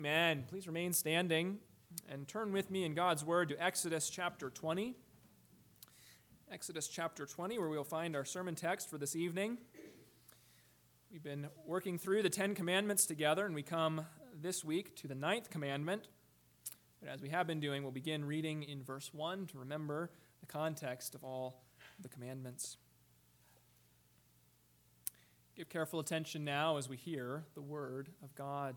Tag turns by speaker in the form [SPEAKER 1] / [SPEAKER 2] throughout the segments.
[SPEAKER 1] Amen. Please remain standing and turn with me in God's Word to Exodus chapter 20. Exodus chapter 20, where we'll find our sermon text for this evening. We've been working through the Ten Commandments together, and we come this week to the ninth commandment. But as we have been doing, we'll begin reading in verse 1 to remember the context of all the commandments. Give careful attention now as we hear the word of God.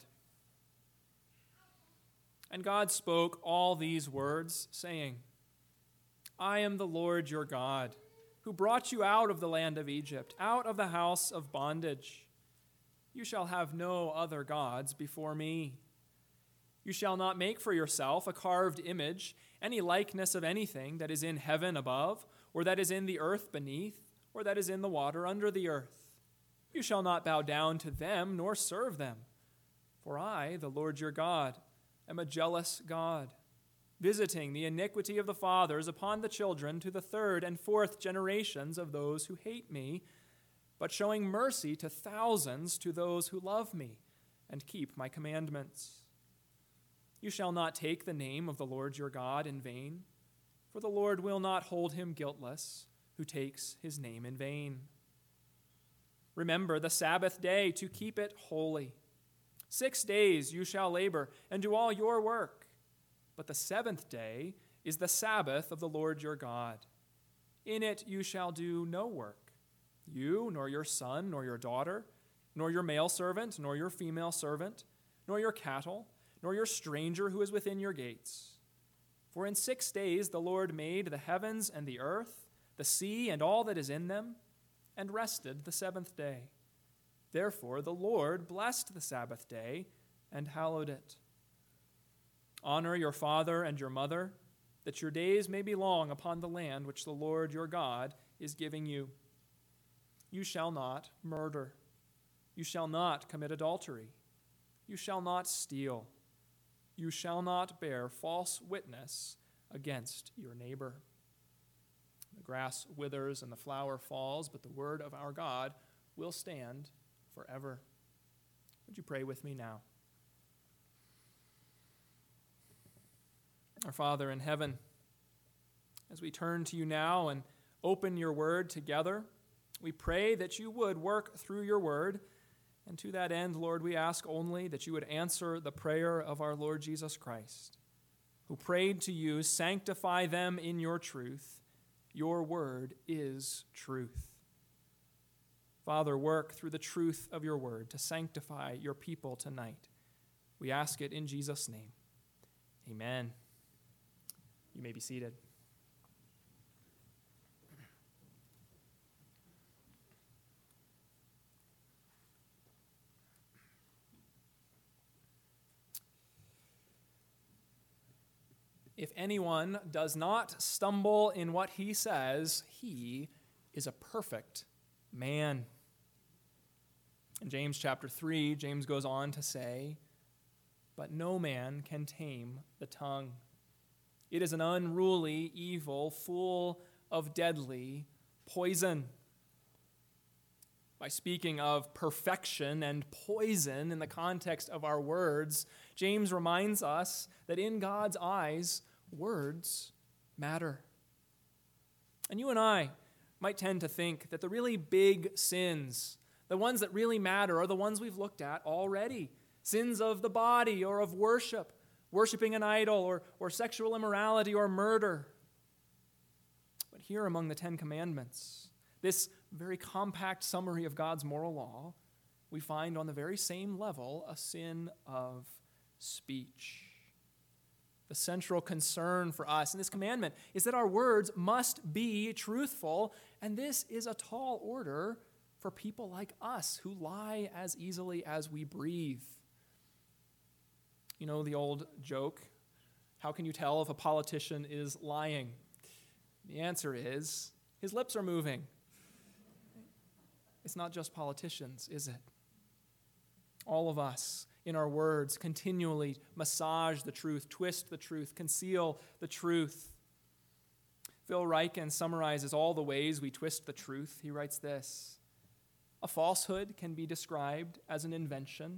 [SPEAKER 1] And God spoke all these words, saying, I am the Lord your God, who brought you out of the land of Egypt, out of the house of bondage. You shall have no other gods before me. You shall not make for yourself a carved image, any likeness of anything that is in heaven above, or that is in the earth beneath, or that is in the water under the earth. You shall not bow down to them, nor serve them. For I, the Lord your God, am a jealous God, visiting the iniquity of the fathers upon the children to the third and fourth generations of those who hate me, but showing mercy to thousands to those who love me and keep my commandments. You shall not take the name of the Lord your God in vain, for the Lord will not hold him guiltless who takes his name in vain. Remember the Sabbath day to keep it holy. 6 days you shall labor and do all your work, but the seventh day is the Sabbath of the Lord your God. In it you shall do no work, you, nor your son, nor your daughter, nor your male servant, nor your female servant, nor your cattle, nor your stranger who is within your gates. For in 6 days the Lord made the heavens and the earth, the sea and all that is in them, and rested the seventh day. Therefore the Lord blessed the Sabbath day and hallowed it. Honor your father and your mother, that your days may be long upon the land which the Lord your God is giving you. You shall not murder. You shall not commit adultery. You shall not steal. You shall not bear false witness against your neighbor. The grass withers and the flower falls, but the word of our God will stand forever. Would you pray with me now? Our Father in heaven, as we turn to you now and open your word together, we pray that you would work through your word. And to that end, Lord, we ask only that you would answer the prayer of our Lord Jesus Christ, who prayed to you, sanctify them in your truth. Your word is truth. Father, work through the truth of your word to sanctify your people tonight. We ask it in Jesus' name. Amen. You may be seated. If anyone does not stumble in what he says, he is a perfect man. In James chapter 3, James goes on to say, but no man can tame the tongue. It is an unruly evil, full of deadly poison. By speaking of perfection and poison in the context of our words, James reminds us that in God's eyes, words matter. And you and I might tend to think that the really big sins, the ones that really matter, are the ones we've looked at already. Sins of the body or of worship, worshiping an idol or sexual immorality or murder. But here among the Ten Commandments, this very compact summary of God's moral law, we find on the very same level a sin of speech. The central concern for us in this commandment is that our words must be truthful, and this is a tall order for people like us who lie as easily as we breathe. You know the old joke, how can you tell if a politician is lying? The answer is, his lips are moving. It's not just politicians, is it? All of us, in our words, continually massage the truth, twist the truth, conceal the truth. Phil Ryken summarizes all the ways we twist the truth. He writes this: a falsehood can be described as an invention,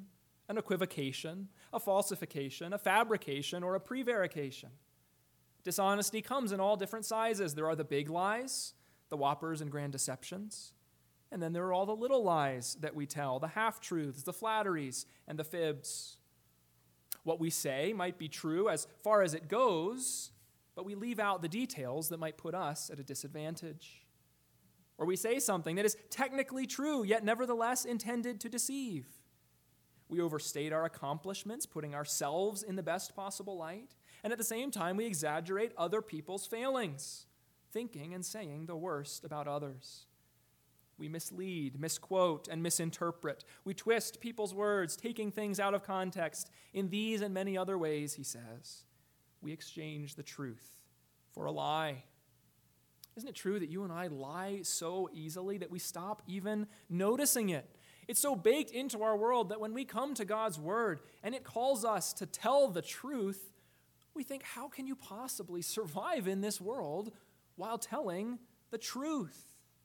[SPEAKER 1] an equivocation, a falsification, a fabrication, or a prevarication. Dishonesty comes in all different sizes. There are the big lies, the whoppers and grand deceptions, and then there are all the little lies that we tell, the half-truths, the flatteries, and the fibs. What we say might be true as far as it goes, but we leave out the details that might put us at a disadvantage. Or we say something that is technically true, yet nevertheless intended to deceive. We overstate our accomplishments, putting ourselves in the best possible light, and at the same time we exaggerate other people's failings, thinking and saying the worst about others. We mislead, misquote, and misinterpret. We twist people's words, taking things out of context. In these and many other ways, he says, we exchange the truth for a lie. Isn't it true that you and I lie so easily that we stop even noticing it? It's so baked into our world that when we come to God's word and it calls us to tell the truth, we think, how can you possibly survive in this world while telling the truth?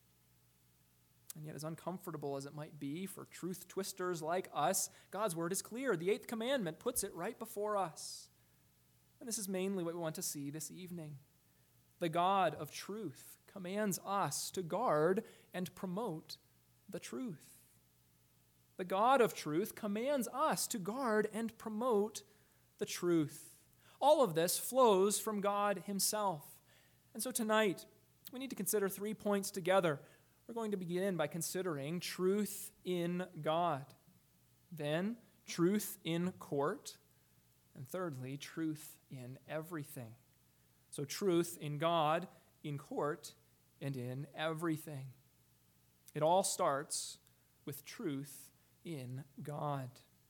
[SPEAKER 1] And yet, as uncomfortable as it might be for truth twisters like us, God's word is clear. The 8th commandment puts it right before us. And this is mainly what we want to see this evening. The God of truth commands us to guard and promote the truth. The God of truth commands us to guard and promote the truth. All of this flows from God himself. And so tonight, we need to consider 3 points together. We're going to begin by considering truth in God. Then, truth in court. And thirdly, truth in everything. So truth in God, in court, and in everything. It all starts with truth in God.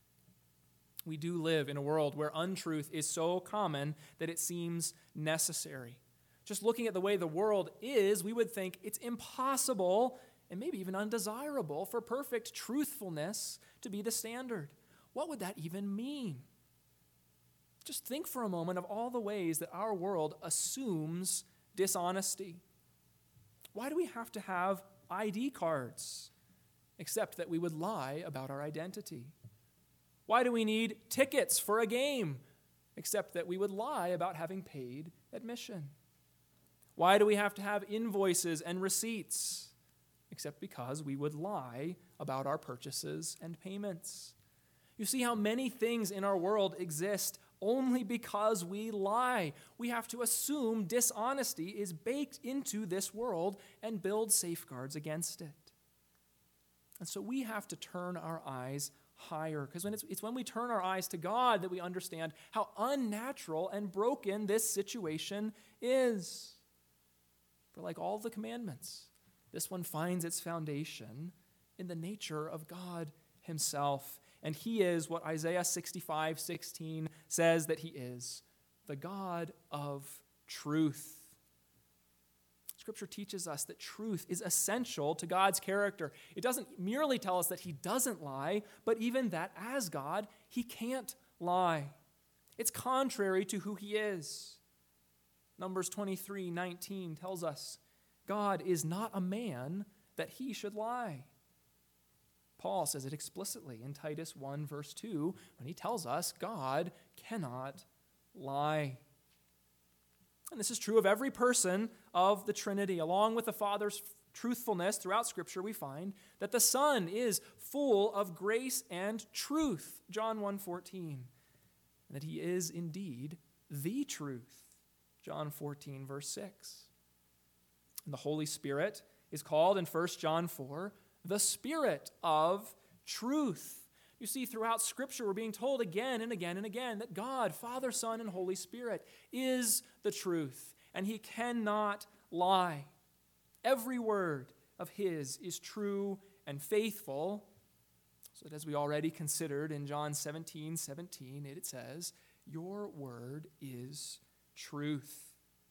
[SPEAKER 1] We do live in a world where untruth is so common that it seems necessary. Just looking at the way the world is, we would think it's impossible and maybe even undesirable for perfect truthfulness to be the standard. What would that even mean? Just think for a moment of all the ways that our world assumes dishonesty. Why do we have to have ID cards, except that we would lie about our identity? Why do we need tickets for a game, except that we would lie about having paid admission? Why do we have to have invoices and receipts, except because we would lie about our purchases and payments? You see how many things in our world exist only because we lie. We have to assume dishonesty is baked into this world and build safeguards against it. And so we have to turn our eyes higher, because it's when we turn our eyes to God that we understand how unnatural and broken this situation is. For like all the commandments, this one finds its foundation in the nature of God himself. And he is what Isaiah 65:16 says that he is, the God of truth. Scripture teaches us that truth is essential to God's character. It doesn't merely tell us that he doesn't lie, but even that as God, he can't lie. It's contrary to who he is. Numbers 23:19 tells us, God is not a man that he should lie. Paul says it explicitly in Titus 1 verse 2 when he tells us God cannot lie. And this is true of every person of the Trinity. Along with the Father's truthfulness throughout Scripture, we find that the Son is full of grace and truth, John 1:14, and that he is indeed the truth, John 14 verse 6. And the Holy Spirit is called in 1 John 4 the Spirit of truth. You see, throughout Scripture, we're being told again and again and again that God, Father, Son, and Holy Spirit is the truth, and he cannot lie. Every word of his is true and faithful, so that as we already considered in John 17:17, it says, your word is truth.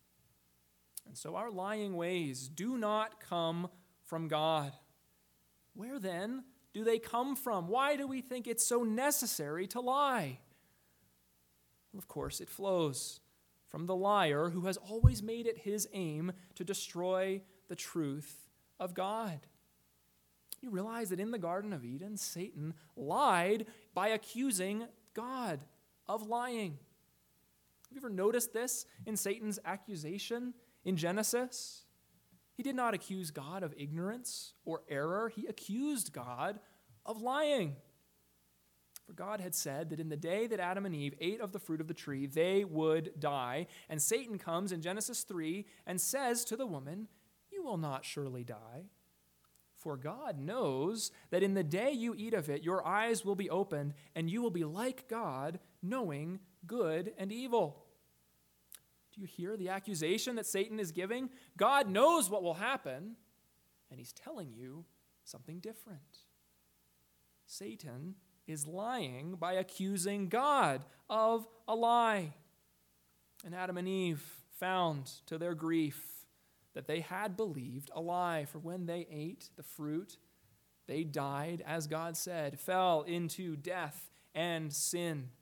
[SPEAKER 1] And so our lying ways do not come from God. Where then do they come from? Why do we think it's so necessary to lie? Well, of course, it flows from the liar who has always made it his aim to destroy the truth of God. You realize that in the Garden of Eden, Satan lied by accusing God of lying. Have you ever noticed this in Satan's accusation in Genesis? He did not accuse God of ignorance or error. He accused God of lying. For God had said that in the day that Adam and Eve ate of the fruit of the tree, they would die. And Satan comes in Genesis 3 and says to the woman, "You will not surely die. For God knows that in the day you eat of it, your eyes will be opened, and you will be like God, knowing good and evil." Do you hear the accusation that Satan is giving? God knows what will happen, and he's telling you something different. Satan is lying by accusing God of a lie. And Adam and Eve found to their grief that they had believed a lie, for when they ate the fruit, they died, as God said, fell into death and sin.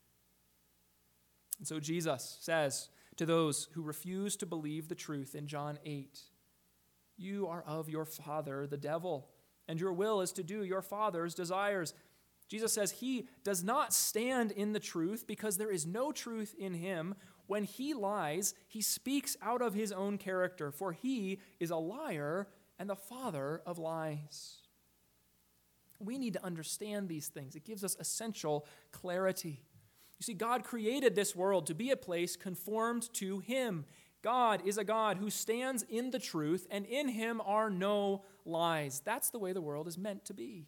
[SPEAKER 1] And so Jesus says to those who refuse to believe the truth in John 8, "You are of your father, the devil, and your will is to do your father's desires." Jesus says he does not stand in the truth because there is no truth in him. When he lies, he speaks out of his own character, for he is a liar and the father of lies. We need to understand these things. It gives us essential clarity. You see, God created this world to be a place conformed to him. God is a God who stands in the truth, and in him are no lies. That's the way the world is meant to be.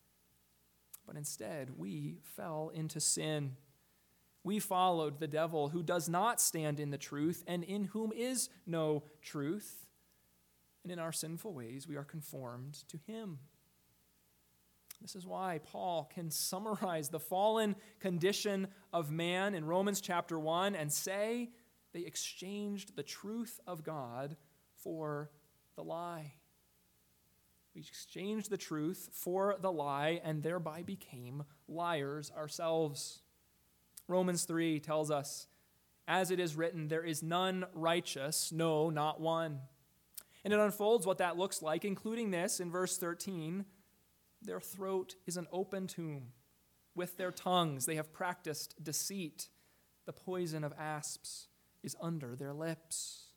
[SPEAKER 1] But instead, we fell into sin. We followed the devil, who does not stand in the truth and in whom is no truth. And in our sinful ways, we are conformed to him. This is why Paul can summarize the fallen condition of man in Romans chapter 1 and say they exchanged the truth of God for the lie. We exchanged the truth for the lie and thereby became liars ourselves. Romans 3 tells us, "As it is written, there is none righteous, no, not one." And it unfolds what that looks like, including this in verse 13. "Their throat is an open tomb. With their tongues they have practiced deceit. The poison of asps is under their lips."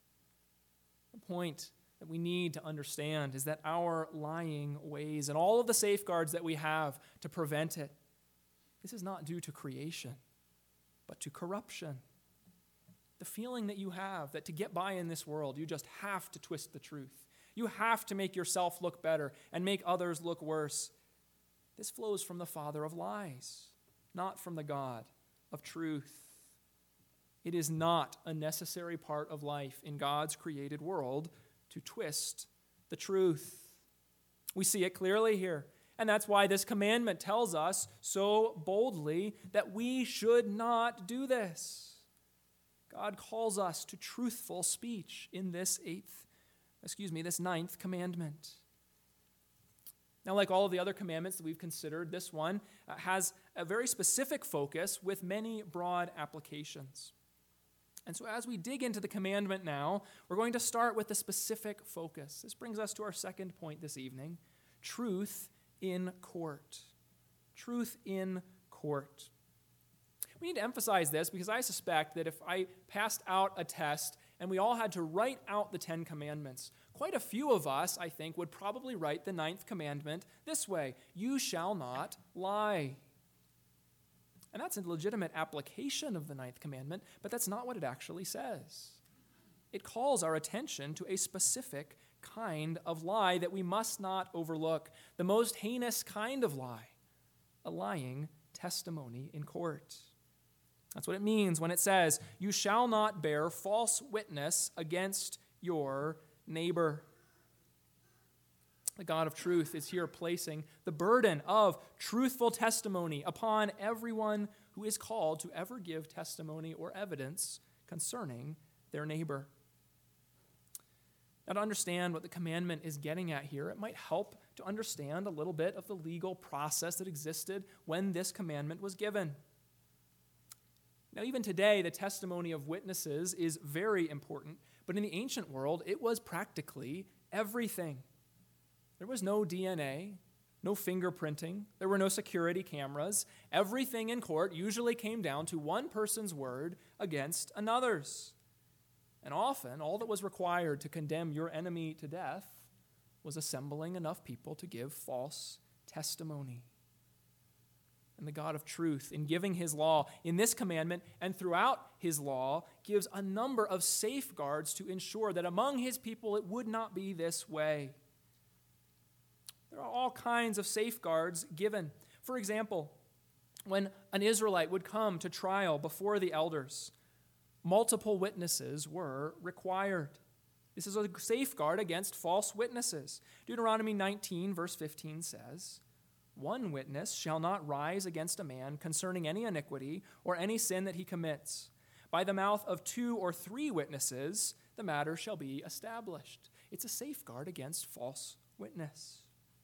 [SPEAKER 1] The point that we need to understand is that our lying ways and all of the safeguards that we have to prevent it, this is not due to creation, but to corruption. The feeling that you have that to get by in this world, you just have to twist the truth. You have to make yourself look better and make others look worse. This flows from the father of lies, not from the God of truth. It is not a necessary part of life in God's created world to twist the truth. We see it clearly here. And that's why this commandment tells us so boldly that we should not do this. God calls us to truthful speech in this ninth commandment. Now, like all of the other commandments that we've considered, this one has a very specific focus with many broad applications. And so as we dig into the commandment now, we're going to start with the specific focus. This brings us to our second point this evening: truth in court. Truth in court. We need to emphasize this because I suspect that if I passed out a test and we all had to write out the 10 Commandments, quite a few of us, I think, would probably write the 9th commandment this way: "You shall not lie." And that's a legitimate application of the 9th commandment, but that's not what it actually says. It calls our attention to a specific kind of lie that we must not overlook, the most heinous kind of lie, a lying testimony in court. That's what it means when it says, "You shall not bear false witness against your neighbor." The God of truth is here placing the burden of truthful testimony upon everyone who is called to ever give testimony or evidence concerning their neighbor. Now, to understand what the commandment is getting at here, it might help to understand a little bit of the legal process that existed when this commandment was given. Now, even today, the testimony of witnesses is very important, but in the ancient world, it was practically everything. There was no DNA, no fingerprinting. There were no security cameras. Everything in court usually came down to one person's word against another's. And often, all that was required to condemn your enemy to death was assembling enough people to give false testimony. And the God of truth, in giving his law in this commandment and throughout his law, gives a number of safeguards to ensure that among his people it would not be this way. There are all kinds of safeguards given. For example, when an Israelite would come to trial before the elders, multiple witnesses were required. This is a safeguard against false witnesses. Deuteronomy 19, verse 15 says, "One witness shall not rise against a man concerning any iniquity or any sin that he commits. By the mouth of 2 or 3 witnesses, the matter shall be established." It's a safeguard against false witness.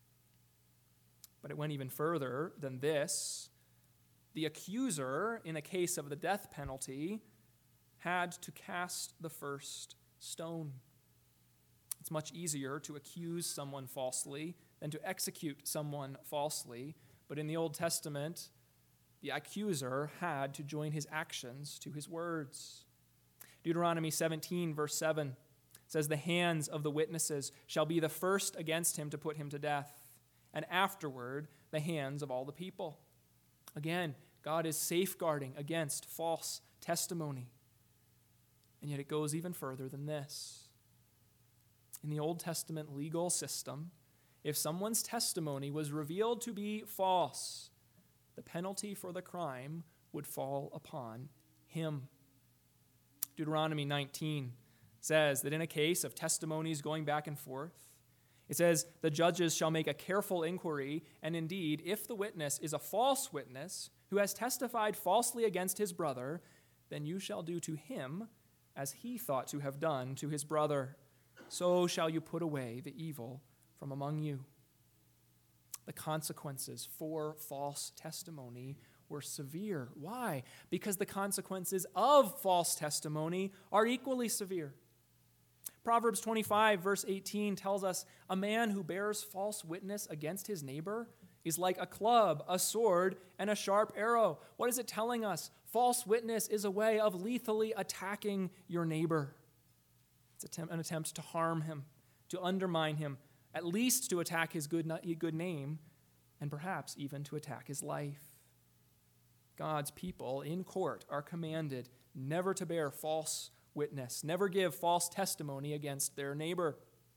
[SPEAKER 1] But it went even further than this. The accuser, in a case of the death penalty, had to cast the first stone. It's much easier to accuse someone falsely than to execute someone falsely. But in the Old Testament, the accuser had to join his actions to his words. Deuteronomy 17, verse 7 says, "The hands of the witnesses shall be the first against him to put him to death, and afterward the hands of all the people." Again, God is safeguarding against false testimony. And yet it goes even further than this. In the Old Testament legal system, if someone's testimony was revealed to be false, the penalty for the crime would fall upon him. Deuteronomy 19 says that in a case of testimonies going back and forth, it says, "The judges shall make a careful inquiry, and indeed, if the witness is a false witness who has testified falsely against his brother, then you shall do to him as he thought to have done to his brother. So shall you put away the evil from among you." The consequences for false testimony were severe. Why? Because the consequences of false testimony are equally severe. Proverbs 25, verse 18 tells us, "A man who bears false witness against his neighbor is like a club, a sword, and a sharp arrow." What is it telling us? False witness is a way of lethally attacking your neighbor. It's an attempt to harm him, to undermine him, at least to attack his good name, and perhaps even to attack his life. God's people in court are commanded never to bear false witness, never give false testimony against their neighbor.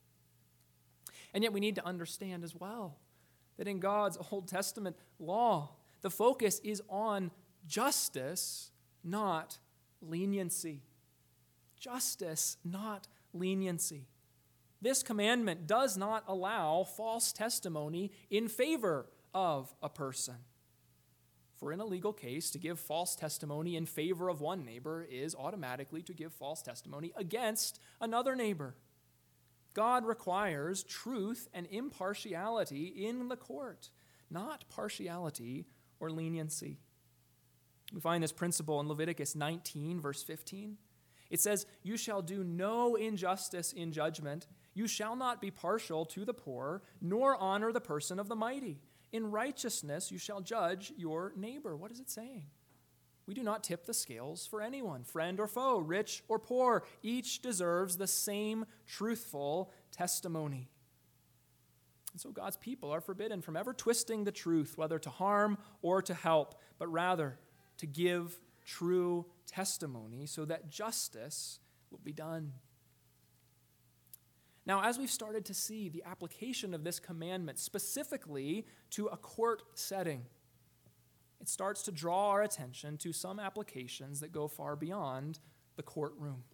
[SPEAKER 1] And yet we need to understand as well that in God's Old Testament law, the focus is on justice, not leniency. Justice, not leniency. This commandment does not allow false testimony in favor of a person. For in a legal case, to give false testimony in favor of one neighbor is automatically to give false testimony against another neighbor. God requires truth and impartiality in the court, not partiality or leniency. We find this principle in Leviticus 19, verse 15. It says, "You shall do no injustice in judgment. You shall not be partial to the poor, nor honor the person of the mighty. In righteousness you shall judge your neighbor." What is it saying? We do not tip the scales for anyone, friend or foe, rich or poor. Each deserves the same truthful testimony. And so God's people are forbidden from ever twisting the truth, whether to harm or to help, but rather to give true testimony so that justice will be done. Now, as we've started to see the application of this commandment specifically to a court setting, it starts to draw our attention to some applications that go far beyond the courtroom.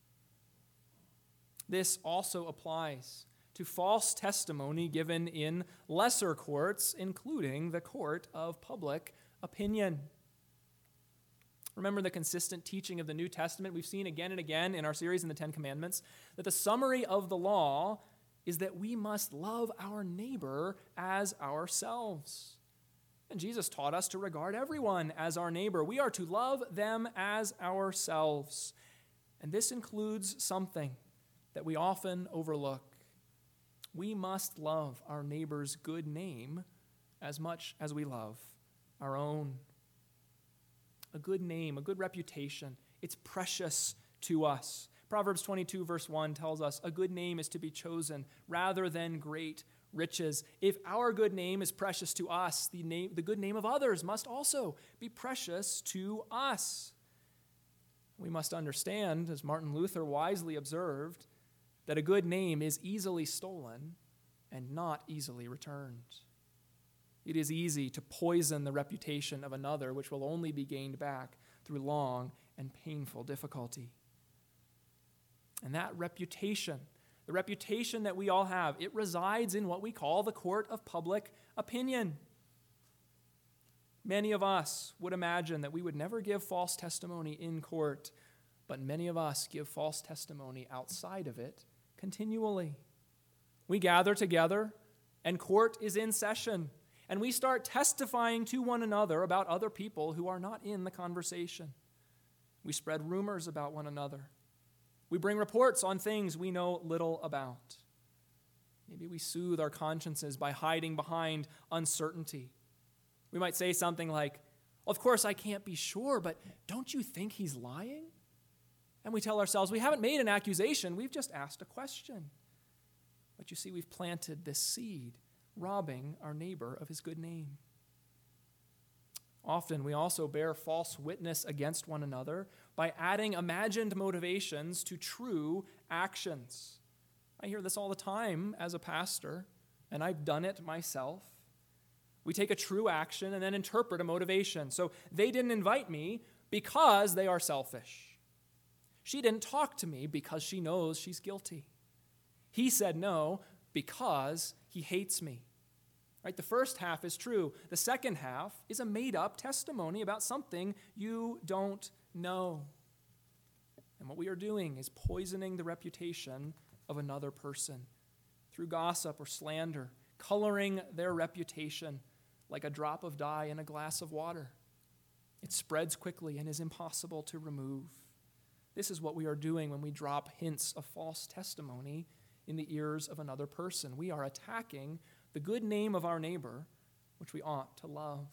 [SPEAKER 1] This also applies to false testimony given in lesser courts, including the court of public opinion. Remember the consistent teaching of the New Testament we've seen again and again in our series in the Ten Commandments, that the summary of the law is that we must love our neighbor as ourselves. And Jesus taught us to regard everyone as our neighbor. We are to love them as ourselves. And this includes something that we often overlook. We must love our neighbor's good name as much as we love our own. A good name, a good reputation, it's precious to us. Proverbs 22 verse 1 tells us a good name is to be chosen rather than great riches. If our good name is precious to us, the good name of others must also be precious to us. We must understand, as Martin Luther wisely observed, that a good name is easily stolen and not easily returned. It is easy to poison the reputation of another, which will only be gained back through long and painful difficulty. And that reputation, the reputation that we all have, it resides in what we call the court of public opinion. Many of us would imagine that we would never give false testimony in court, but many of us give false testimony outside of it continually. We gather together, and court is in session, and we start testifying to one another about other people who are not in the conversation. We spread rumors about one another. We bring reports on things we know little about. Maybe we soothe our consciences by hiding behind uncertainty. We might say something like, "Of course, I can't be sure, but don't you think he's lying?" And we tell ourselves, we haven't made an accusation, we've just asked a question. But you see, we've planted this seed, robbing our neighbor of his good name. Often we also bear false witness against one another by adding imagined motivations to true actions. I hear this all the time as a pastor, and I've done it myself. We take a true action and then interpret a motivation. So they didn't invite me because they are selfish. She didn't talk to me because she knows she's guilty. He said no because he hates me. Right? The first half is true. The second half is a made-up testimony about something you don't know. And what we are doing is poisoning the reputation of another person through gossip or slander, coloring their reputation like a drop of dye in a glass of water. It spreads quickly and is impossible to remove. This is what we are doing when we drop hints of false testimony in the ears of another person. We are attacking the good name of our neighbor, which we ought to love.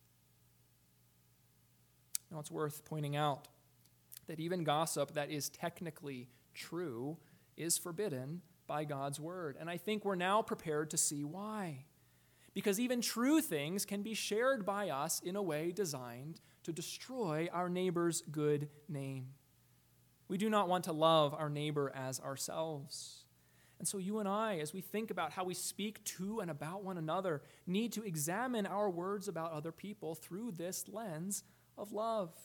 [SPEAKER 1] Now, it's worth pointing out that even gossip that is technically true is forbidden by God's word. And I think we're now prepared to see why. Because even true things can be shared by us in a way designed to destroy our neighbor's good name. We do not want to love our neighbor as ourselves. And so you and I, as we think about how we speak to and about one another, need to examine our words about other people through this lens of love.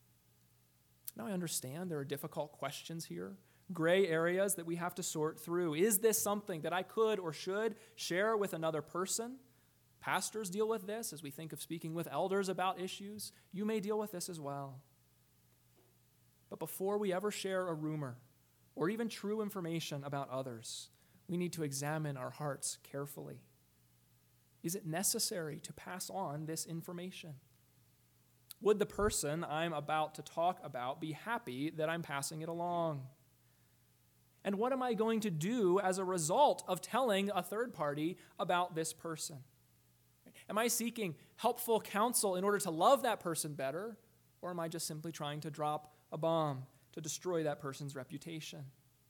[SPEAKER 1] Now I understand there are difficult questions here, gray areas that we have to sort through. Is this something that I could or should share with another person? Pastors deal with this as we think of speaking with elders about issues. You may deal with this as well. But before we ever share a rumor or even true information about others, we need to examine our hearts carefully. Is it necessary to pass on this information? Would the person I'm about to talk about be happy that I'm passing it along? And what am I going to do as a result of telling a third party about this person? Am I seeking helpful counsel in order to love that person better, or am I just simply trying to drop a bomb to destroy that person's reputation?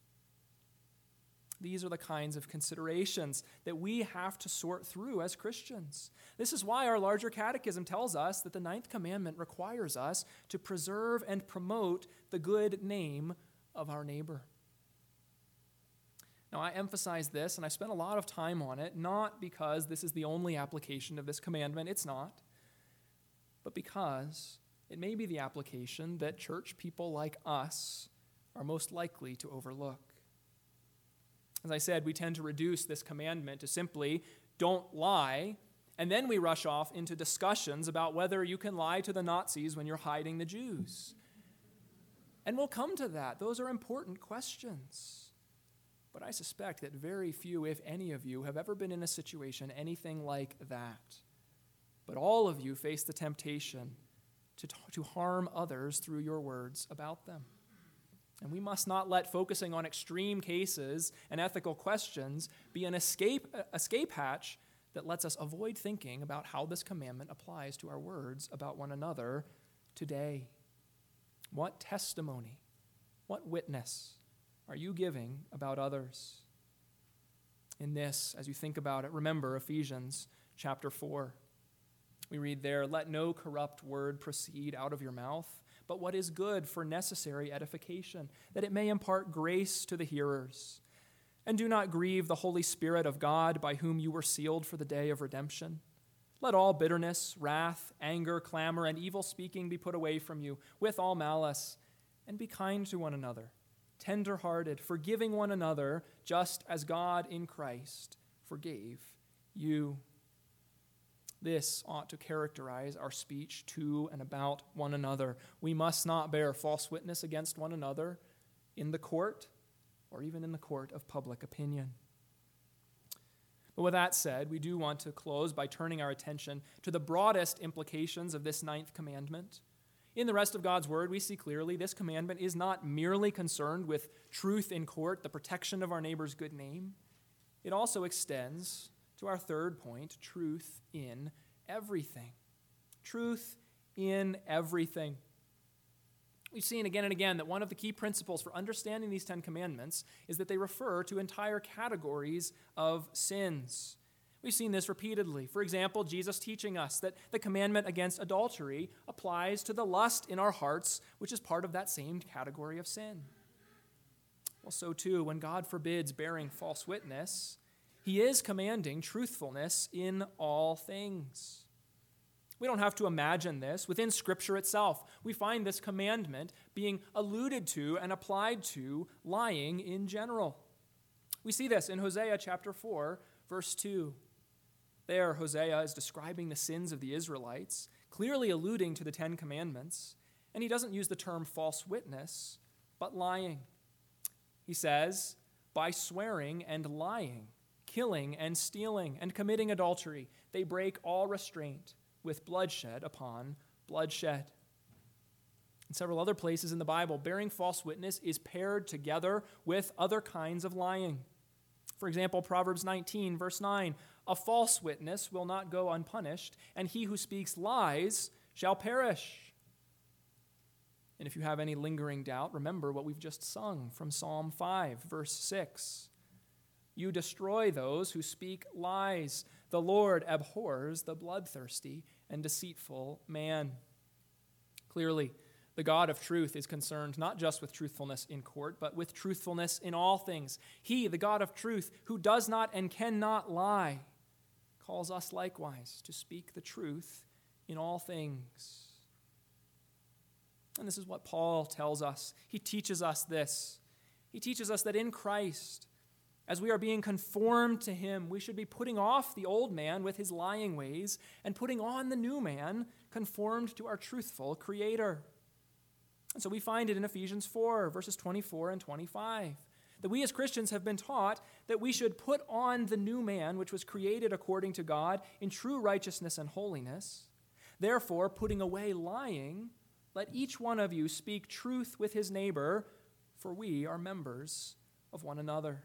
[SPEAKER 1] These are the kinds of considerations that we have to sort through as Christians. This is why our larger catechism tells us that the 9th commandment requires us to preserve and promote the good name of our neighbor. Now, I emphasize this, and I spent a lot of time on it, not because this is the only application of this commandment, it's not, but because it may be the application that church people like us are most likely to overlook. As I said, we tend to reduce this commandment to simply don't lie, and then we rush off into discussions about whether you can lie to the Nazis when you're hiding the Jews. And we'll come to that. Those are important questions. But I suspect that very few, if any of you, have ever been in a situation anything like that. But all of you face the temptation to harm others through your words about them. And we must not let focusing on extreme cases and ethical questions be an escape hatch that lets us avoid thinking about how this commandment applies to our words about one another today. What testimony, what witness are you giving about others? In this, as you think about it, remember Ephesians chapter 4. We read there, "Let no corrupt word proceed out of your mouth, but what is good for necessary edification, that it may impart grace to the hearers. And do not grieve the Holy Spirit of God, by whom you were sealed for the day of redemption. Let all bitterness, wrath, anger, clamor, and evil speaking be put away from you, with all malice, and be kind to one another, tender-hearted, forgiving one another, just as God in Christ forgave you." This ought to characterize our speech to and about one another. We must not bear false witness against one another in the court or even in the court of public opinion. But with that said, we do want to close by turning our attention to the broadest implications of this ninth commandment. In the rest of God's word, we see clearly this commandment is not merely concerned with truth in court, the protection of our neighbor's good name. It also extends to our third point, truth in everything. Truth in everything. We've seen again and again that one of the key principles for understanding these 10 commandments is that they refer to entire categories of sins. We've seen this repeatedly. For example, Jesus teaching us that the commandment against adultery applies to the lust in our hearts, which is part of that same category of sin. Well, so too, when God forbids bearing false witness, he is commanding truthfulness in all things. We don't have to imagine this. Within Scripture itself, we find this commandment being alluded to and applied to lying in general. We see this in Hosea chapter 4, verse 2. There, Hosea is describing the sins of the Israelites, clearly alluding to the 10 commandments, and he doesn't use the term false witness, but lying. He says, "By swearing and lying, killing and stealing, and committing adultery, they break all restraint with bloodshed upon bloodshed." In several other places in the Bible, bearing false witness is paired together with other kinds of lying. For example, Proverbs 19, verse 9, "A false witness will not go unpunished, and he who speaks lies shall perish." And if you have any lingering doubt, remember what we've just sung from Psalm 5, verse 6. "You destroy those who speak lies. The Lord abhors the bloodthirsty and deceitful man." Clearly, the God of truth is concerned not just with truthfulness in court, but with truthfulness in all things. He, the God of truth, who does not and cannot lie, calls us likewise to speak the truth in all things. And this is what Paul tells us. He teaches us this. He teaches us that in Christ, as we are being conformed to him, we should be putting off the old man with his lying ways and putting on the new man conformed to our truthful Creator. And so we find it in Ephesians 4, verses 24 and 25, that we as Christians have been taught that we should put on the new man, which was created according to God in true righteousness and holiness. Therefore, putting away lying, let each one of you speak truth with his neighbor, for we are members of one another.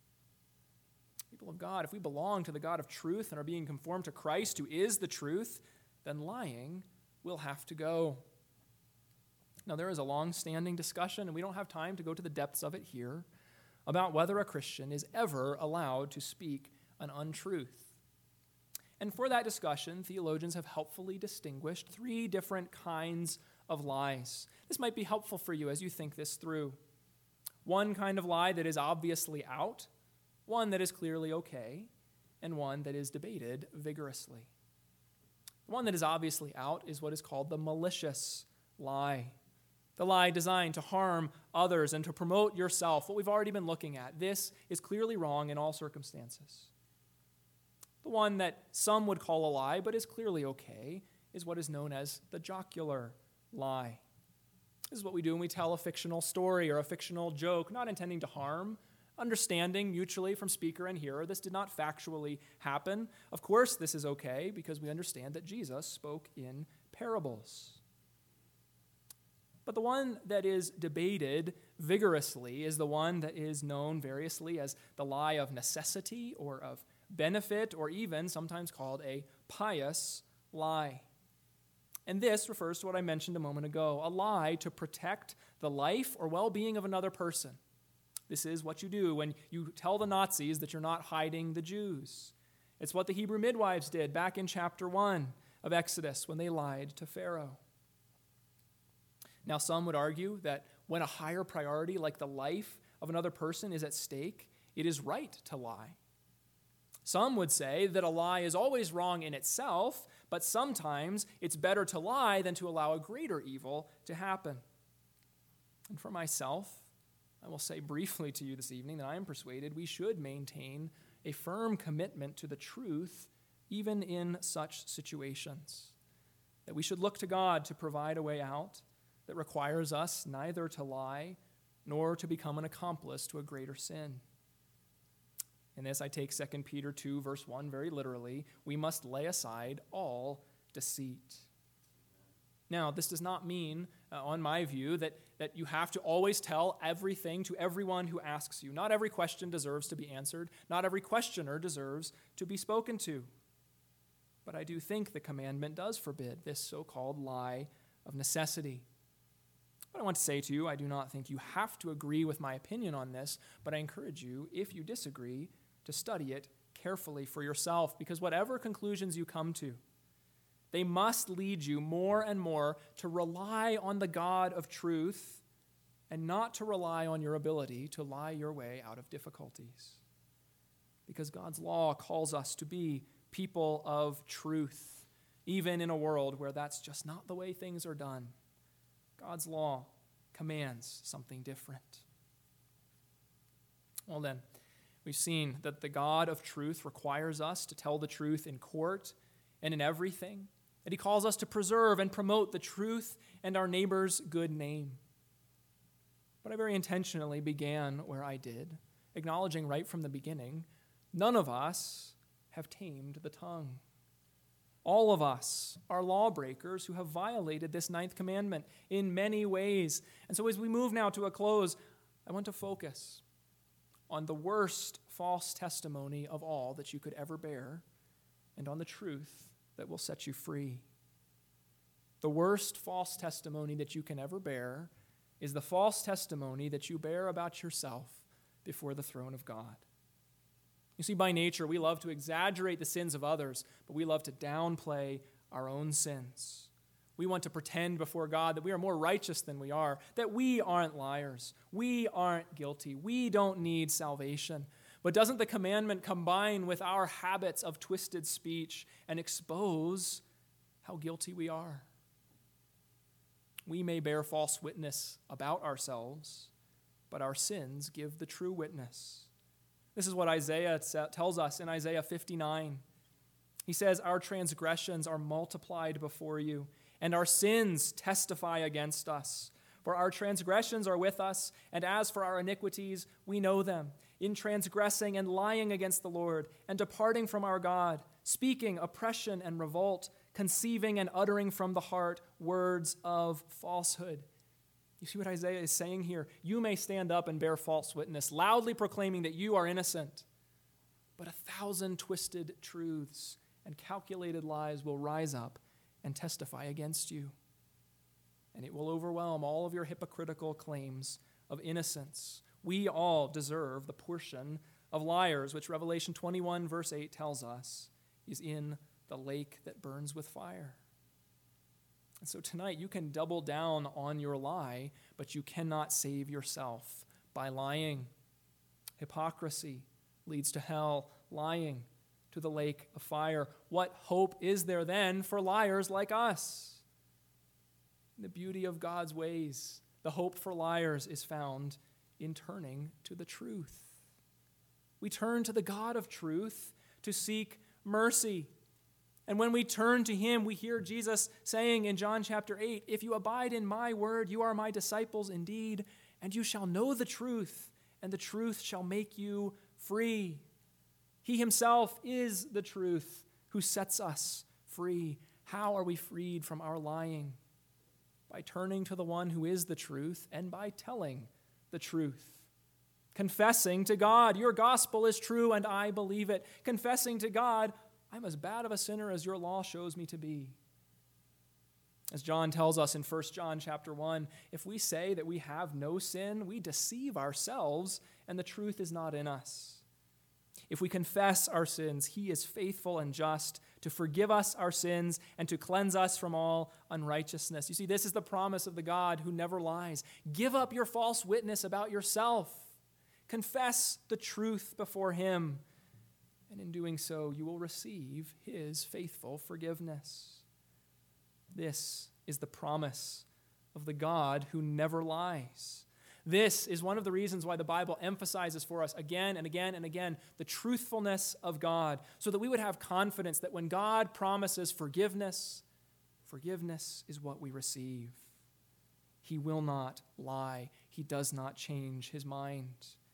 [SPEAKER 1] People of God, if we belong to the God of truth and are being conformed to Christ, who is the truth, then lying will have to go. Now, there is a long-standing discussion, and we don't have time to go to the depths of it here, about whether a Christian is ever allowed to speak an untruth. And for that discussion, theologians have helpfully distinguished 3 different kinds of lies. This might be helpful for you as you think this through. One kind of lie that is obviously out, one that is clearly okay, and one that is debated vigorously. The one that is obviously out is what is called the malicious lie. The lie designed to harm others and to promote yourself, what we've already been looking at. This is clearly wrong in all circumstances. The one that some would call a lie, but is clearly okay, is what is known as the jocular lie. This is what we do when we tell a fictional story or a fictional joke, not intending to harm, understanding mutually from speaker and hearer. This did not factually happen. Of course, this is okay because we understand that Jesus spoke in parables. But the one that is debated vigorously is the one that is known variously as the lie of necessity or of benefit, or even sometimes called a pious lie. And this refers to what I mentioned a moment ago, a lie to protect the life or well-being of another person. This is what you do when you tell the Nazis that you're not hiding the Jews. It's what the Hebrew midwives did back in chapter 1 of Exodus when they lied to Pharaoh. Now, some would argue that when a higher priority like the life of another person is at stake, it is right to lie. Some would say that a lie is always wrong in itself, but sometimes it's better to lie than to allow a greater evil to happen. And for myself, I will say briefly to you this evening that I am persuaded we should maintain a firm commitment to the truth even in such situations. That we should look to God to provide a way out that requires us neither to lie nor to become an accomplice to a greater sin. In this, I take 2 Peter 2, verse 1 very literally. We must lay aside all deceit. Now, this does not mean, on my view, that you have to always tell everything to everyone who asks you. Not every question deserves to be answered. Not every questioner deserves to be spoken to. But I do think the commandment does forbid this so-called lie of necessity. What I want to say to you, I do not think you have to agree with my opinion on this, but I encourage you, if you disagree, to study it carefully for yourself, because whatever conclusions you come to, they must lead you more and more to rely on the God of truth and not to rely on your ability to lie your way out of difficulties. Because God's law calls us to be people of truth, even in a world where that's just not the way things are done. God's law commands something different. Well then, we've seen that the God of truth requires us to tell the truth in court and in everything, that he calls us to preserve and promote the truth and our neighbor's good name. But I very intentionally began where I did, acknowledging right from the beginning, none of us have tamed the tongue. All of us are lawbreakers who have violated this 9th commandment in many ways. And so as we move now to a close, I want to focus on the worst false testimony of all that you could ever bear and on the truth that will set you free. The worst false testimony that you can ever bear is the false testimony that you bear about yourself before the throne of God. You see, by nature, we love to exaggerate the sins of others, but we love to downplay our own sins. We want to pretend before God that we are more righteous than we are, that we aren't liars, we aren't guilty, we don't need salvation. But doesn't the commandment combine with our habits of twisted speech and expose how guilty we are? We may bear false witness about ourselves, but our sins give the true witness. This is what Isaiah tells us in Isaiah 59. He says, "Our transgressions are multiplied before you, and our sins testify against us. For our transgressions are with us, and as for our iniquities, we know them, in transgressing and lying against the Lord, and departing from our God, speaking oppression and revolt, conceiving and uttering from the heart words of falsehood." You see what Isaiah is saying here? You may stand up and bear false witness, loudly proclaiming that you are innocent, but 1,000 twisted truths and calculated lies will rise up and testify against you. And it will overwhelm all of your hypocritical claims of innocence. We all deserve the portion of liars, which Revelation 21, verse 8 tells us is in the lake that burns with fire. And so tonight you can double down on your lie, but you cannot save yourself by lying. Hypocrisy leads to hell, lying to the lake of fire. What hope is there then for liars like us? The beauty of God's ways, the hope for liars is found in turning to the truth. We turn to the God of truth to seek mercy. And when we turn to him, we hear Jesus saying in John chapter 8, "If you abide in my word, you are my disciples indeed, and you shall know the truth, and the truth shall make you free." He himself is the truth who sets us free. How are we freed from our lying? by turning to the one who is the truth and by telling the truth. Confessing to God, your gospel is true and I believe it. Confessing to God, I'm as bad of a sinner as your law shows me to be. As John tells us in 1 John chapter 1, if we say that we have no sin, we deceive ourselves and the truth is not in us. If we confess our sins, he is faithful and just to forgive us our sins and to cleanse us from all unrighteousness. You see, this is the promise of the God who never lies. Give up your false witness about yourself. Confess the truth before him, and in doing so, you will receive his faithful forgiveness. This is the promise of the God who never lies. This is one of the reasons why the Bible emphasizes for us again and again and again the truthfulness of God, so that we would have confidence that when God promises forgiveness, forgiveness is what we receive. He will not lie. He does not change his mind.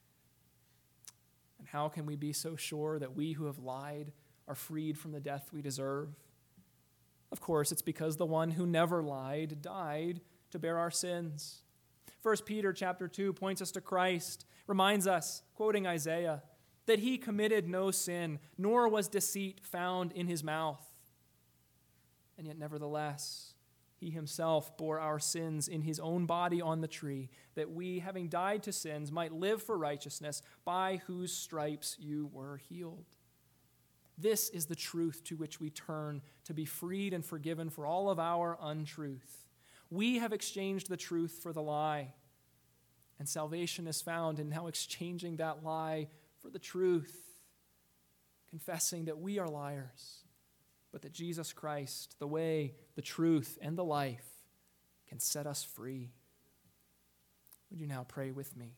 [SPEAKER 1] And how can we be so sure that we who have lied are freed from the death we deserve? Of course, it's because the one who never lied died to bear our sins. 1 Peter chapter 2 points us to Christ, reminds us, quoting Isaiah, that he committed no sin, nor was deceit found in his mouth. And yet, nevertheless, he himself bore our sins in his own body on the tree, that we, having died to sins, might live for righteousness, by whose stripes you were healed. This is the truth to which we turn to be freed and forgiven for all of our untruth. We have exchanged the truth for the lie, and salvation is found in now exchanging that lie for the truth, confessing that we are liars, but that Jesus Christ, the way, the truth, and the life, can set us free. Would you now pray with me?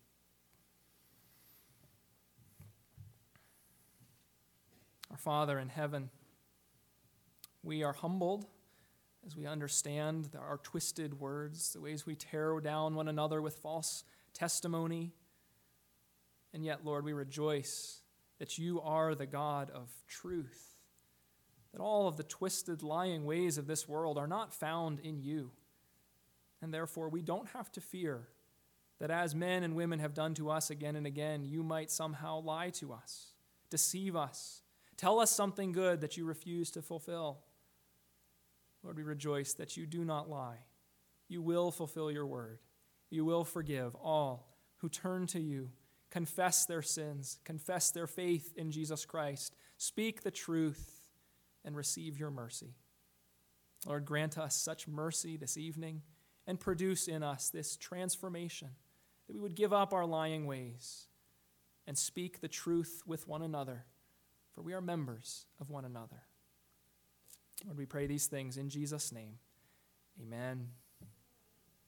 [SPEAKER 1] Our Father in heaven, we are humbled as we understand our twisted words, the ways we tear down one another with false testimony. And yet, Lord, we rejoice that you are the God of truth, that all of the twisted, lying ways of this world are not found in you. And therefore, we don't have to fear that as men and women have done to us again and again, you might somehow lie to us, deceive us, tell us something good that you refuse to fulfill. Lord, we rejoice that you do not lie. You will fulfill your word. You will forgive all who turn to you, confess their sins, confess their faith in Jesus Christ, speak the truth, and receive your mercy. Lord, grant us such mercy this evening and produce in us this transformation, that we would give up our lying ways and speak the truth with one another, for we are members of one another. Lord, we pray these things in Jesus' name. Amen.